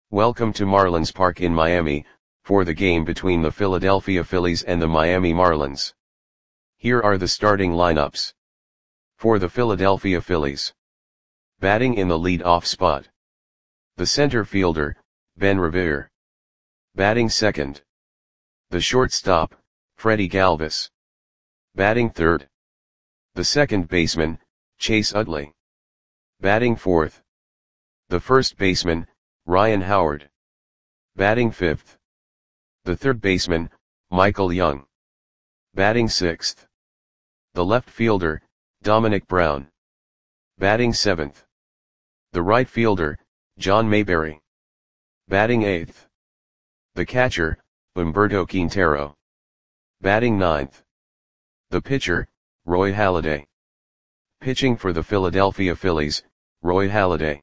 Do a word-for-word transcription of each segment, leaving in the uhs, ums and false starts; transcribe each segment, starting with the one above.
Welcome to Marlins Park in Miami, for the game between the Philadelphia Phillies and the Miami Marlins. Here are the starting lineups. For the Philadelphia Phillies. Batting in the lead-off spot. The center fielder, Ben Revere. Batting second. The shortstop, Freddie Galvis. Batting third. The second baseman, Chase Utley. Batting fourth. The first baseman, Ryan Howard. Batting fifth. The third baseman, Michael Young. Batting sixth. The left fielder, Dominic Brown. Batting seventh. The right fielder, John Mayberry. Batting eighth. The catcher, Humberto Quintero. Batting ninth. The pitcher, Roy Halladay. Pitching for the Philadelphia Phillies, Roy Halladay.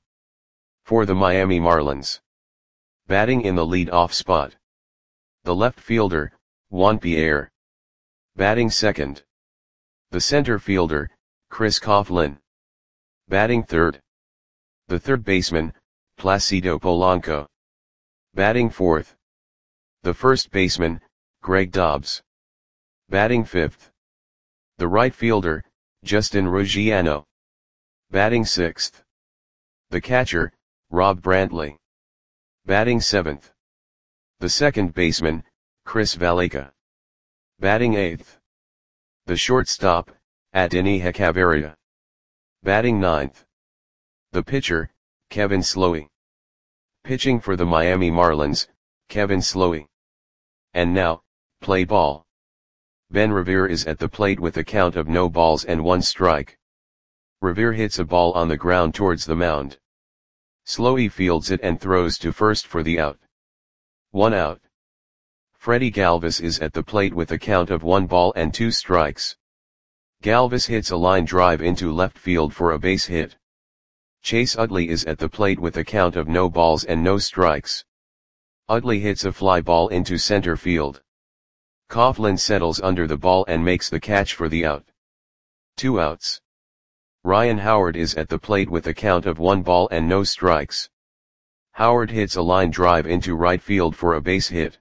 For the Miami Marlins. Batting in the lead-off spot. The left fielder, Juan Pierre. Batting second. The center fielder, Chris Coughlin. Batting third. The third baseman, Placido Polanco. Batting fourth. The first baseman, Greg Dobbs. Batting fifth. The right fielder, Justin Ruggiano. Batting sixth. The catcher, Rob Brantley. Batting seventh. The second baseman, Chris Valaika. Batting eighth. The shortstop, Adeiny Hechavarria. Batting ninth. The pitcher, Kevin Slowey. Pitching for the Miami Marlins, Kevin Slowey. And now, play ball. Ben Revere is at the plate with a count of no balls and one strike. Revere hits a ball on the ground towards the mound. Slowey fields it and throws to first for the out. One out. Freddie Galvis is at the plate with a count of one ball and two strikes. Galvis hits a line drive into left field for a base hit. Chase Utley is at the plate with a count of no balls and no strikes. Utley hits a fly ball into center field. Coughlin settles under the ball and makes the catch for the out. Two outs. Ryan Howard is at the plate with a count of one ball and no strikes. Howard hits a line drive into right field for a base hit.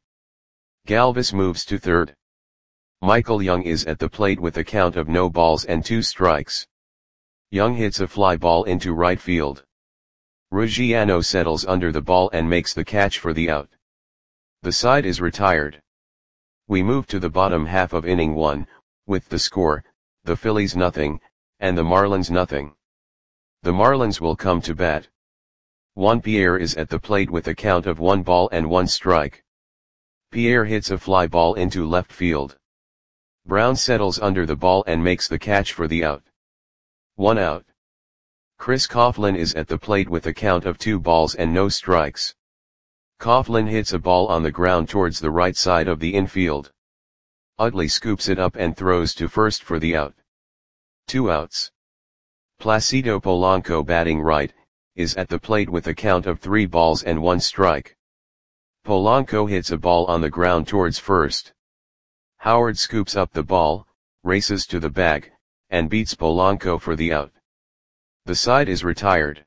Galvis moves to third. Michael Young is at the plate with a count of no balls and two strikes. Young hits a fly ball into right field. Ruggiano settles under the ball and makes the catch for the out. The side is retired. We move to the bottom half of inning one, with the score, the Phillies nothing, and the Marlins nothing. The Marlins will come to bat. Juan Pierre is at the plate with a count of one ball and one strike. Pierre hits a fly ball into left field. Brown settles under the ball and makes the catch for the out. One out. Chris Coughlin is at the plate with a count of two balls and no strikes. Coughlin hits a ball on the ground towards the right side of the infield. Utley scoops it up and throws to first for the out. Two outs. Placido Polanco, batting right, is at the plate with a count of three balls and one strike. Polanco hits a ball on the ground towards first. Howard scoops up the ball, races to the bag, and beats Polanco for the out. The side is retired.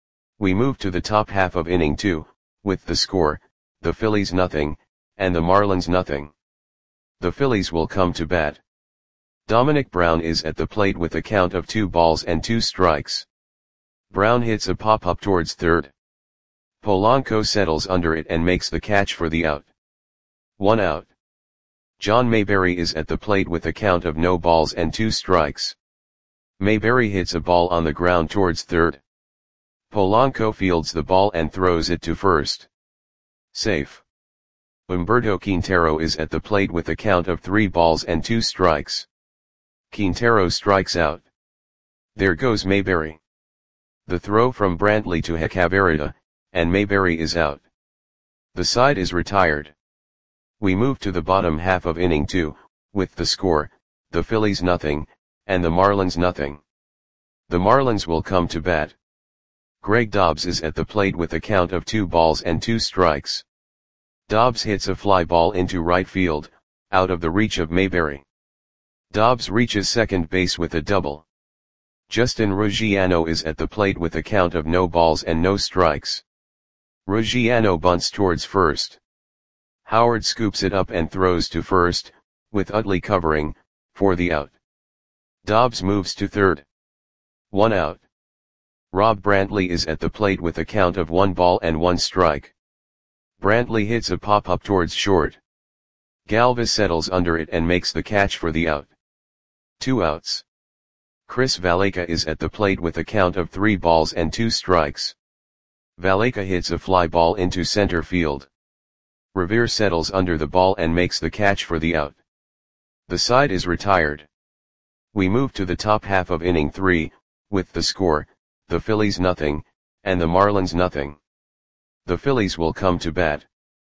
We move to the top half of inning two, with the score, the Phillies nothing, and the Marlins nothing. The Phillies will come to bat. Dominic Brown is at the plate with a count of two balls and two strikes. Brown hits a pop-up towards third. Polanco settles under it and makes the catch for the out. One out. John Mayberry is at the plate with a count of no balls and two strikes. Mayberry hits a ball on the ground towards third. Polanco fields the ball and throws it to first. Safe. Humberto Quintero is at the plate with a count of three balls and two strikes. Quintero strikes out. There goes Mayberry. The throw from Brantley to Hechavarria, and Mayberry is out. The side is retired. We move to the bottom half of inning two, with the score, the Phillies nothing, and the Marlins nothing. The Marlins will come to bat. Greg Dobbs is at the plate with a count of two balls and two strikes. Dobbs hits a fly ball into right field, out of the reach of Mayberry. Dobbs reaches second base with a double. Justin Ruggiano is at the plate with a count of no balls and no strikes. Ruggiano bunts towards first. Howard scoops it up and throws to first, with Utley covering, for the out. Dobbs moves to third. One out. Rob Brantley is at the plate with a count of one ball and one strike. Brantley hits a pop-up towards short. Galvis settles under it and makes the catch for the out. Two outs. Chris Valaika is at the plate with a count of three balls and two strikes. Valaika hits a fly ball into center field. Revere settles under the ball and makes the catch for the out. The side is retired. We move to the top half of inning three, with the score, the Phillies nothing, and the Marlins nothing. The Phillies will come to bat.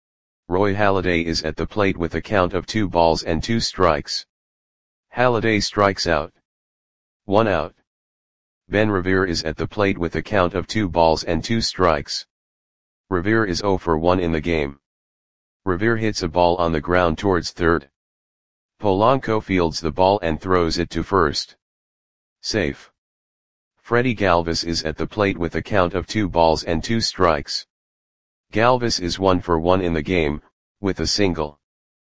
Roy Halladay is at the plate with a count of two balls and two strikes. Halladay strikes out. One out. Ben Revere is at the plate with a count of two balls and two strikes. Revere is oh for one in the game. Revere hits a ball on the ground towards third. Polanco fields the ball and throws it to first. Safe. Freddie Galvis is at the plate with a count of two balls and two strikes. Galvis is one for one in the game, with a single.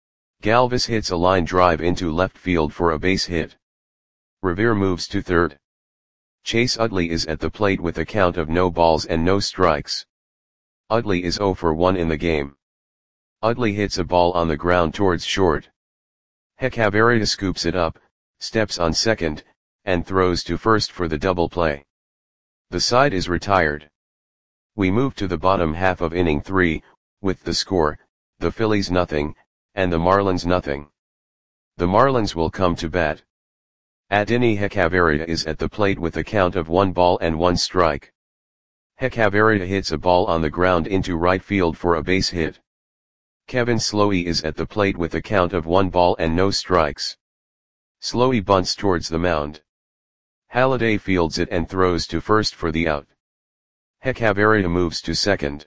Galvis hits a line drive into left field for a base hit. Revere moves to third. Chase Utley is at the plate with a count of no balls and no strikes. Utley is oh for one in the game. Utley hits a ball on the ground towards short. Hechavarria scoops it up, steps on second, and throws to first for the double play. The side is retired. We move to the bottom half of inning three, with the score, the Phillies nothing, and the Marlins nothing. The Marlins will come to bat. Adeiny Hechavarria is at the plate with a count of one ball and one strike. Hechavarria hits a ball on the ground into right field for a base hit. Kevin Slowey is at the plate with a count of one ball and no strikes. Slowey bunts towards the mound. Halladay fields it and throws to first for the out. Hechavarria moves to second.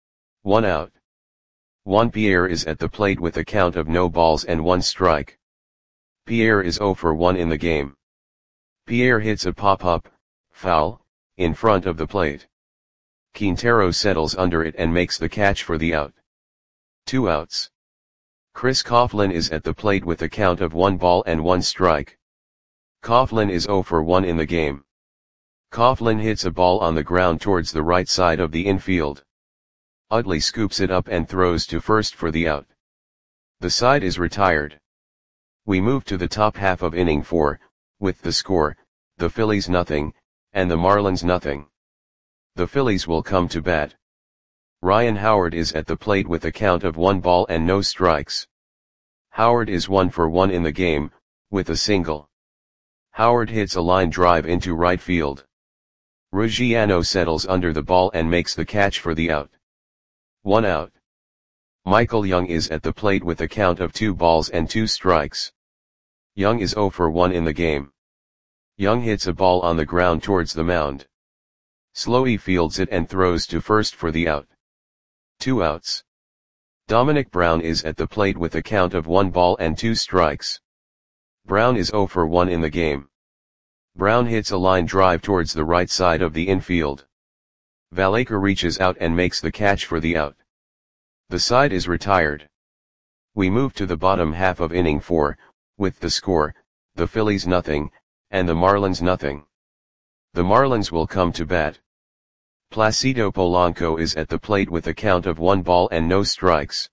One out. Juan Pierre is at the plate with a count of no balls and one strike. Pierre is oh for one in the game. Pierre hits a pop-up, foul, in front of the plate. Quintero settles under it and makes the catch for the out. Two outs. Chris Coughlin is at the plate with a count of one ball and one strike. Coughlin is oh for one in the game. Coughlin hits a ball on the ground towards the right side of the infield. Utley scoops it up and throws to first for the out. The side is retired. We move to the top half of inning four, with the score, the Phillies nothing, and the Marlins nothing. The Phillies will come to bat. Ryan Howard is at the plate with a count of one ball and no strikes. Howard is one for one in the game, with a single. Howard hits a line drive into right field. Ruggiano settles under the ball and makes the catch for the out. One out. Michael Young is at the plate with a count of two balls and two strikes. Young is oh for one in the game. Young hits a ball on the ground towards the mound. Slowey fields it and throws to first for the out. Two outs. Dominic Brown is at the plate with a count of one ball and two strikes. Brown is oh for one in the game. Brown hits a line drive towards the right side of the infield. Valaika reaches out and makes the catch for the out. The side is retired. We move to the bottom half of inning four, with the score, the Phillies nothing, and the Marlins nothing. The Marlins will come to bat. Placido Polanco is at the plate with a count of one ball and no strikes.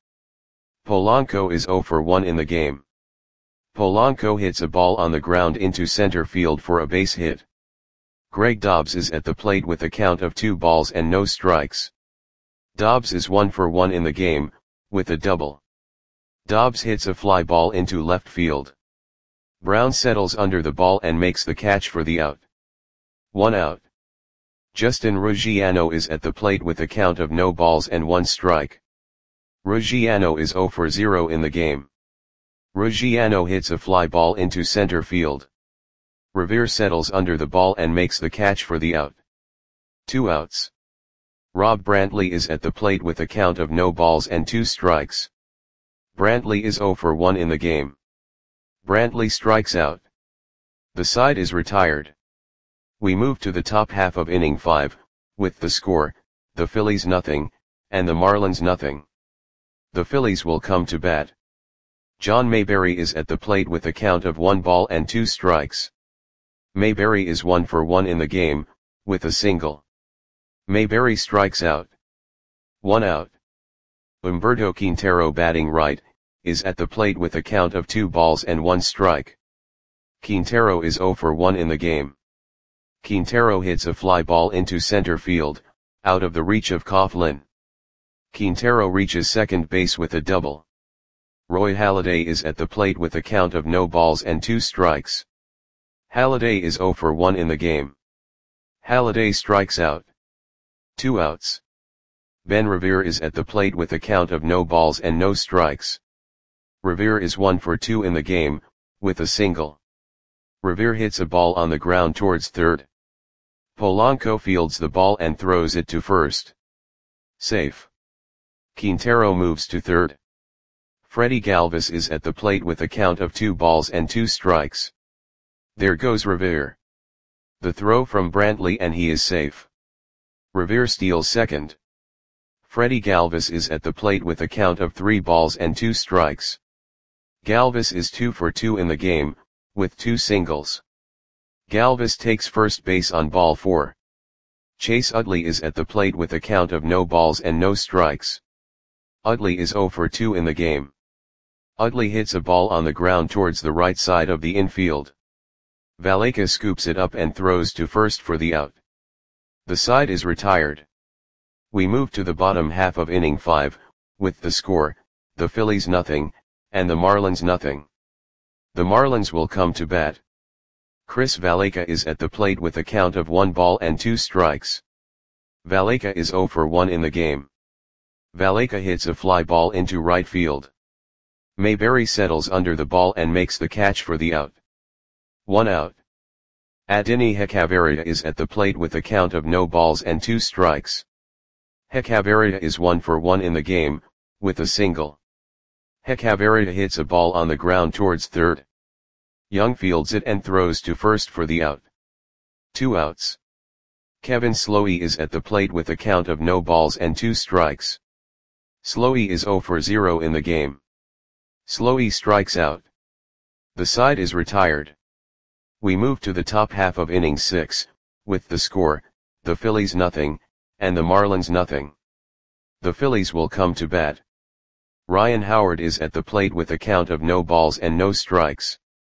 Polanco is oh for one in the game. Polanco hits a ball on the ground into center field for a base hit. Greg Dobbs is at the plate with a count of two balls and no strikes. Dobbs is one for one in the game, with a double. Dobbs hits a fly ball into left field. Brown settles under the ball and makes the catch for the out. One out. Justin Ruggiano is at the plate with a count of no balls and one strike. Ruggiano is oh for zero in the game. Ruggiano hits a fly ball into center field. Revere settles under the ball and makes the catch for the out. Two outs. Rob Brantley is at the plate with a count of no balls and two strikes. Brantley is oh for one in the game. Brantley strikes out. The side is retired. We move to the top half of inning five, with the score, the Phillies nothing, and the Marlins nothing. The Phillies will come to bat. John Mayberry is at the plate with a count of one ball and two strikes. Mayberry is one for one in the game, with a single. Mayberry strikes out. One out. Humberto Quintero, batting right, is at the plate with a count of two balls and one strike. Quintero is zero for one in the game. Quintero hits a fly ball into center field, out of the reach of Coughlin. Quintero reaches second base with a double. Roy Halladay is at the plate with a count of no balls and two strikes. Halladay is zero for one in the game. Halladay strikes out. Two outs. Ben Revere is at the plate with a count of no balls and no strikes. Revere is one for two in the game, with a single. Revere hits a ball on the ground towards third. Polanco fields the ball and throws it to first. Safe. Quintero moves to third. Freddie Galvis is at the plate with a count of two balls and two strikes. There goes Revere. The throw from Brantley and he is safe. Revere steals second. Freddie Galvis is at the plate with a count of three balls and two strikes. Galvis is two for two in the game, with two singles. Galvis takes first base on ball four. Chase Utley is at the plate with a count of no balls and no strikes. Utley is zero for two in the game. Utley hits a ball on the ground towards the right side of the infield. Valaika scoops it up and throws to first for the out. The side is retired. We move to the bottom half of inning five, with the score, the Phillies nothing, and the Marlins nothing. The Marlins will come to bat. Chris Valaika is at the plate with a count of one ball and two strikes. Valaika is zero for one in the game. Valaika hits a fly ball into right field. Mayberry settles under the ball and makes the catch for the out. One out. Adeiny Hechavarria is at the plate with a count of no balls and two strikes. Hechavarria is one for one in the game, with a single. Hechavarria hits a ball on the ground towards third. Young fields it and throws to first for the out. Two outs. Kevin Slowey is at the plate with a count of no balls and two strikes. Slowey is zero for zero in the game. Slowey strikes out. The side is retired. We move to the top half of inning six, with the score, the Phillies nothing, and the Marlins nothing. The Phillies will come to bat. Ryan Howard is at the plate with a count of no balls and no strikes.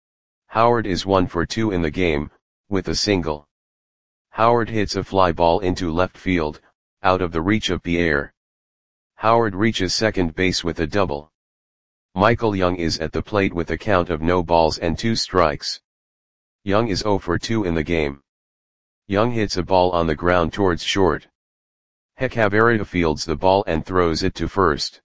Howard is one for two in the game, with a single. Howard hits a fly ball into left field, out of the reach of Pierre. Howard reaches second base with a double. Michael Young is at the plate with a count of no balls and two strikes. Young is zero for two in the game. Young hits a ball on the ground towards short. Hechavarria fields the ball and throws it to first.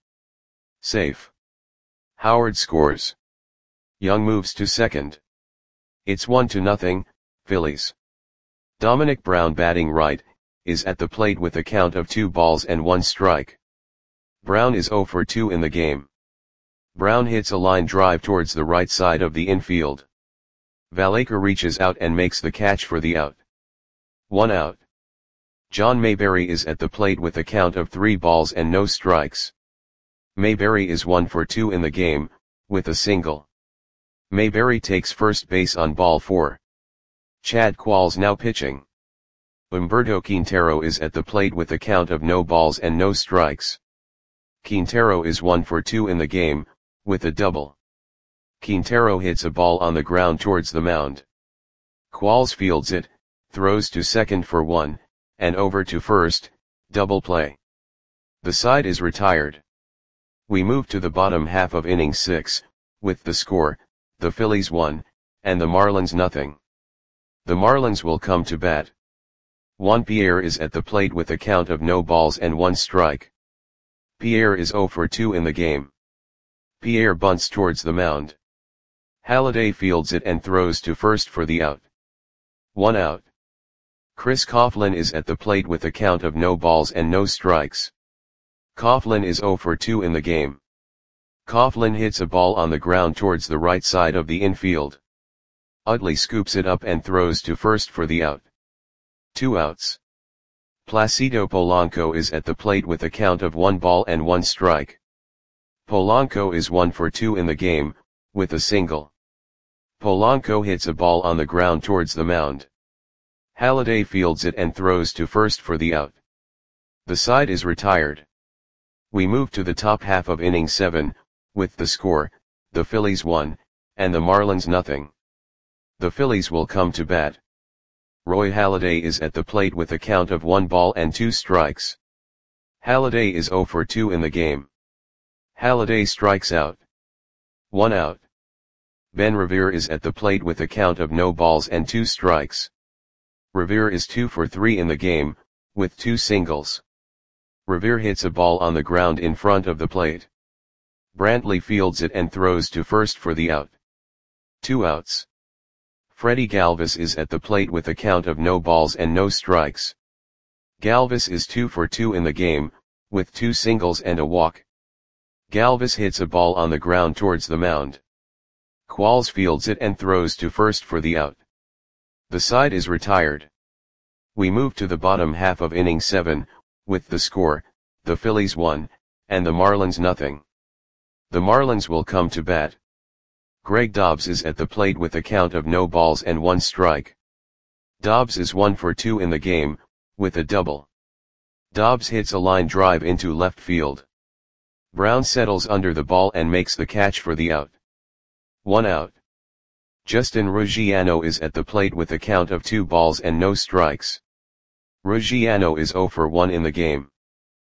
Safe. Howard scores. Young moves to second. It's one to nothing, Phillies. Dominic Brown, batting right, is at the plate with a count of two balls and one strike. Brown is zero for two in the game. Brown hits a line drive towards the right side of the infield. Valaika reaches out and makes the catch for the out. One out. John Mayberry is at the plate with a count of three balls and no strikes. Mayberry is one for two in the game, with a single. Mayberry takes first base on ball four. Chad Qualls now pitching. Humberto Quintero is at the plate with a count of no balls and no strikes. Quintero is one for two in the game, with a double. Quintero hits a ball on the ground towards the mound. Qualls fields it, throws to second for one, and over to first, double play. The side is retired. We move to the bottom half of inning six, with the score, the Phillies one, and the Marlins nothing. The Marlins will come to bat. Juan Pierre is at the plate with a count of no balls and one strike. Pierre is zero for two in the game. Pierre bunts towards the mound. Halladay fields it and throws to first for the out. One out. Chris Coughlin is at the plate with a count of no balls and no strikes. Coughlin is zero for two in the game. Coughlin hits a ball on the ground towards the right side of the infield. Utley scoops it up and throws to first for the out. Two outs. Placido Polanco is at the plate with a count of one ball and one strike. Polanco is one for two in the game, with a single. Polanco hits a ball on the ground towards the mound. Halladay fields it and throws to first for the out. The side is retired. We move to the top half of inning seven, with the score, the Phillies one, and the Marlins nothing. The Phillies will come to bat. Roy Halladay is at the plate with a count of one ball and two strikes. Halladay is zero for two in the game. Halladay strikes out. One out. Ben Revere is at the plate with a count of no balls and two strikes. Revere is two for three in the game, with two singles. Revere hits a ball on the ground in front of the plate. Brantley fields it and throws to first for the out. Two outs. Freddie Galvis is at the plate with a count of no balls and no strikes. Galvis is two for two in the game, with two singles and a walk. Galvis hits a ball on the ground towards the mound. Qualls fields it and throws to first for the out. The side is retired. We move to the bottom half of inning seven, with the score, the Phillies one, and the Marlins nothing. The Marlins will come to bat. Greg Dobbs is at the plate with a count of no balls and one strike. Dobbs is one for two in the game, with a double. Dobbs hits a line drive into left field. Brown settles under the ball and makes the catch for the out. One out. Justin Ruggiano is at the plate with a count of two balls and no strikes. Ruggiano is zero for one in the game.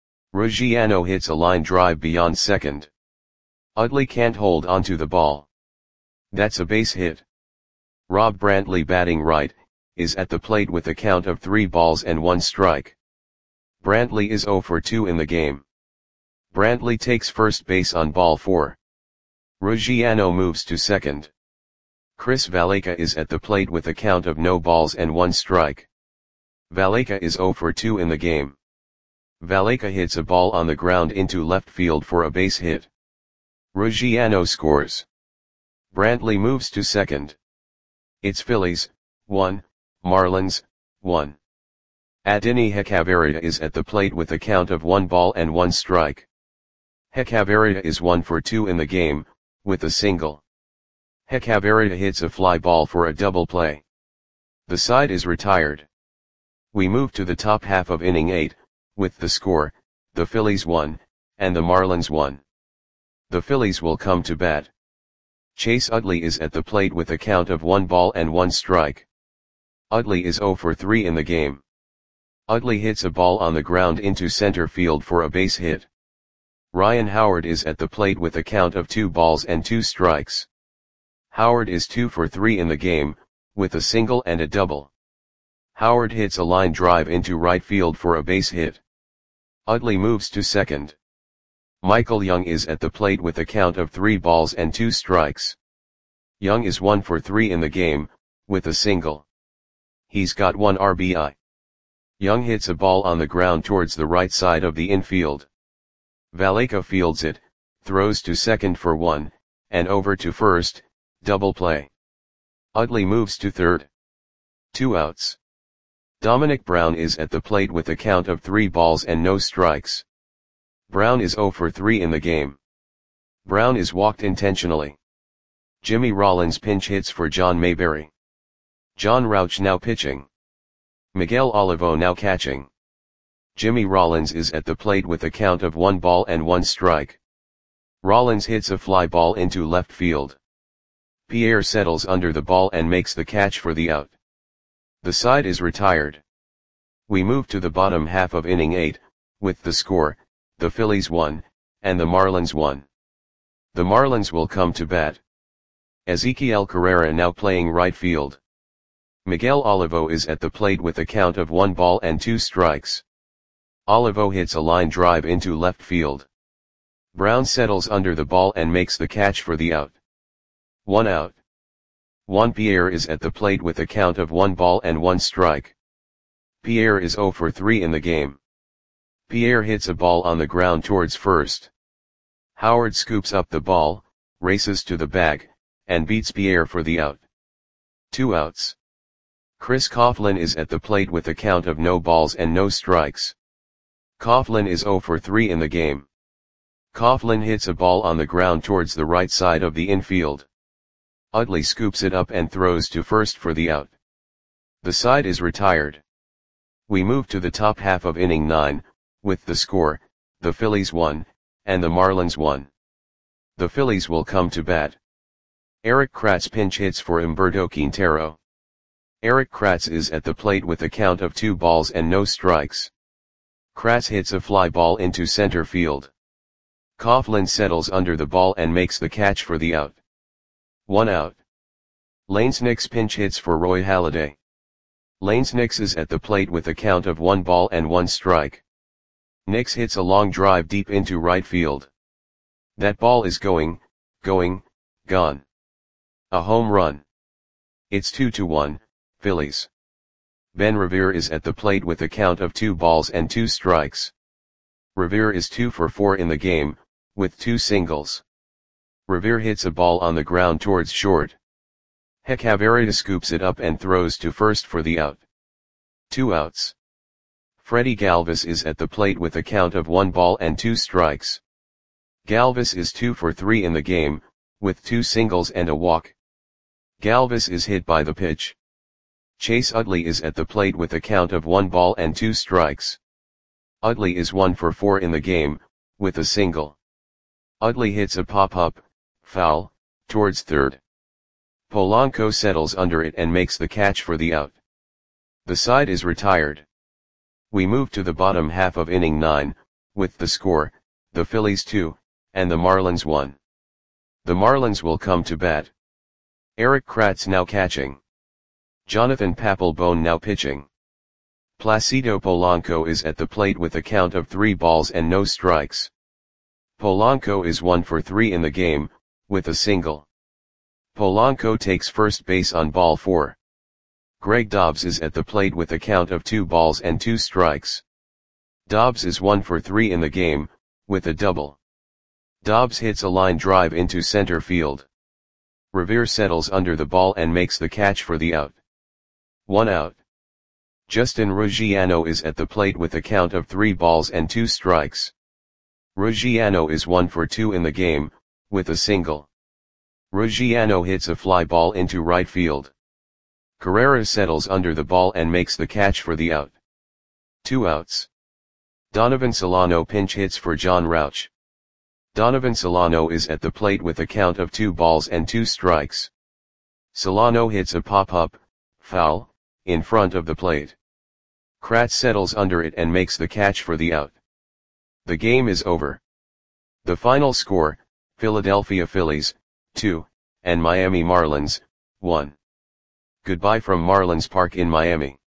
Ruggiano hits a line drive beyond second. Utley can't hold onto the ball. That's a base hit. Rob Brantley, batting right, is at the plate with a count of three balls and one strike. Brantley is zero for two in the game. Brantley takes first base on ball four. Ruggiano moves to second. Chris Valaika is at the plate with a count of no balls and one strike. Valaika is zero for two in the game. Valaika hits a ball on the ground into left field for a base hit. Ruggiano scores. Brantley moves to second. It's Phillies, one, Marlins, one. Adeiny Hechavarria is at the plate with a count of one ball and one strike. Hechavarria is one for two in the game, with a single. Hechavarria hits a fly ball for a double play. The side is retired. We move to the top half of inning eight, with the score, the Phillies one, and the Marlins one. The Phillies will come to bat. Chase Utley is at the plate with a count of one ball and one strike. Utley is zero for three in the game. Utley hits a ball on the ground into center field for a base hit. Ryan Howard is at the plate with a count of two balls and two strikes. Howard is two for three in the game, with a single and a double. Howard hits a line drive into right field for a base hit. Utley moves to second. Michael Young is at the plate with a count of three balls and two strikes. Young is one for three in the game, with a single. He's got one R B I. Young hits a ball on the ground towards the right side of the infield. Valaika fields it, throws to second for one, and over to first, double play. Utley moves to third. Two outs. Dominic Brown is at the plate with a count of three balls and no strikes. Brown is zero for three in the game. Brown is walked intentionally. Jimmy Rollins pinch hits for John Mayberry. John Rauch now pitching. Miguel Olivo now catching. Jimmy Rollins is at the plate with a count of one ball and one strike. Rollins hits a fly ball into left field. Pierre settles under the ball and makes the catch for the out. The side is retired. We move to the bottom half of inning eight, with the score, the Phillies one, and the Marlins one. The Marlins will come to bat. Ezequiel Carrera now playing right field. Miguel Olivo is at the plate with a count of one ball and two strikes. Olivo hits a line drive into left field. Brown settles under the ball and makes the catch for the out. One out. Juan Pierre is at the plate with a count of one ball and one strike. Pierre is zero for three in the game. Pierre hits a ball on the ground towards first. Howard scoops up the ball, races to the bag, and beats Pierre for the out. Two outs. Chris Coughlin is at the plate with a count of no balls and no strikes. Coughlin is zero for three in the game. Coughlin hits a ball on the ground towards the right side of the infield. Utley scoops it up and throws to first for the out. The side is retired. We move to the top half of inning nine, with the score, the Phillies one, and the Marlins one. The Phillies will come to bat. Eric Kratz pinch hits for Humberto Quintero. Eric Kratz is at the plate with a count of two balls and no strikes. Kratz hits a fly ball into center field. Coughlin settles under the ball and makes the catch for the out. One out. Lanes Nix pinch hits for Roy Halladay. Lanes Nix is at the plate with a count of one ball and one strike. Nix hits a long drive deep into right field. That ball is going, going, gone. A home run. It's two to one, Phillies. Ben Revere is at the plate with a count of two balls and two strikes. Revere is two for four in the game, with two singles. Revere hits a ball on the ground towards short. Hechavarria scoops it up and throws to first for the out. Two outs. Freddie Galvis is at the plate with a count of one ball and two strikes. Galvis is two for three in the game, with two singles and a walk. Galvis is hit by the pitch. Chase Utley is at the plate with a count of one ball and two strikes. Utley is one for four in the game, with a single. Utley hits a pop-up, foul, towards third. Polanco settles under it and makes the catch for the out. The side is retired. We move to the bottom half of inning nine, with the score, the Phillies two, and the Marlins one. The Marlins will come to bat. Eric Kratz now catching. Jonathan Papelbon now pitching. Placido Polanco is at the plate with a count of three balls and no strikes. Polanco is one for three in the game, with a single. Polanco takes first base on ball four. Greg Dobbs is at the plate with a count of two balls and two strikes. Dobbs is one for three in the game, with a double. Dobbs hits a line drive into center field. Revere settles under the ball and makes the catch for the out. One out. Justin Ruggiano is at the plate with a count of three balls and two strikes. Ruggiano is one for two in the game, with a single. Ruggiano hits a fly ball into right field. Carrera settles under the ball and makes the catch for the out. Two outs. Donovan Solano pinch hits for John Rauch. Donovan Solano is at the plate with a count of two balls and two strikes. Solano hits a pop-up, foul, in front of the plate. Kratz settles under it and makes the catch for the out. The game is over. The final score, Philadelphia Phillies, two, and Miami Marlins, one. Goodbye from Marlins Park in Miami.